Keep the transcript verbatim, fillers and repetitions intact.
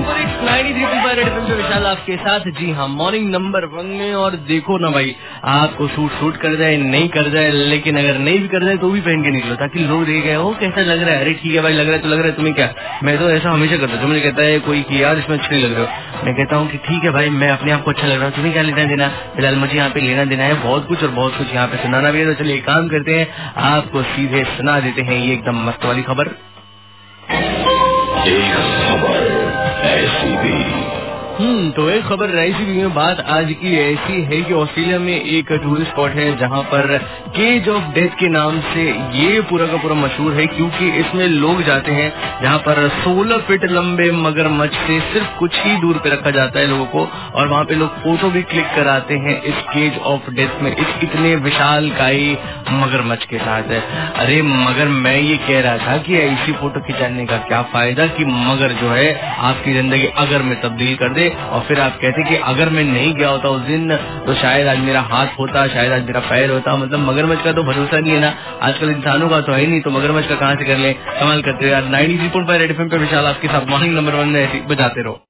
Super hits ninety three point five red FM पे विशाल आपके साथ। जी हाँ, मॉर्निंग नंबर वन में। और देखो ना भाई, आपको सूट सूट कर जाए नहीं कर जाए, लेकिन अगर नहीं भी कर जाए तो भी पहन के निकलो, ताकि लोग देख गए हो कैसा लग रहा है। अरे ठीक है भाई, लग रहा है तो लग रहा है, तुम्हें क्या। मैं तो ऐसा हमेशा करता हूँ। मुझे कहता है कोई कि यार इसमें अच्छे नहीं लग रहे हो, मैं कहता हूँ कि ठीक है भाई, मैं अपने आप को अच्छा लग रहा हूँ, तुम्हें क्या लेना देना। फिलहाल मुझे यहाँ पे लेना देना है बहुत कुछ, और बहुत कुछ यहाँ पे सुनाना भी है। तो चलिए काम करते हैं, आपको सीधे सुना देते हैं ये एकदम मस्त वाली खबर। एक खबर ऐसी भी हम्म तो एक खबर ऐसी भी में बात आज की ऐसी है कि ऑस्ट्रेलिया में एक टूरिस्ट स्पॉट है जहां पर केज ऑफ डेथ के नाम से ये पूरा का पूरा मशहूर है, क्योंकि इसमें लोग जाते हैं जहां पर सोलह फीट लंबे मगरमच्छ से सिर्फ कुछ ही दूर पे रखा जाता है लोगों को, और वहां पे लोग फोटो भी क्लिक कराते हैं इस केज ऑफ डेथ में, इस इतने विशालकाय मगरमच्छ के साथ है। अरे मगर मैं ये कह रहा था कि ऐसी फोटो खिंचाने का क्या फायदा कि मगर जो है आपकी जिंदगी अगर में तब्दील कर दे, और फिर आप कहते कि अगर मैं नहीं गया होता उस दिन तो शायद आज मेरा हाथ होता, शायद आज मेरा पैर होता। मतलब मगरमच्छ का तो भरोसा नहीं है ना, आजकल इंसानों का तो है नहीं, तो मगरमच्छ का कहाँ से कर ले। कमाल करते हो यार। Ninety three point five red FM पे विशाल आपके साथ मॉर्निंग नंबर वन में बजाते रहो।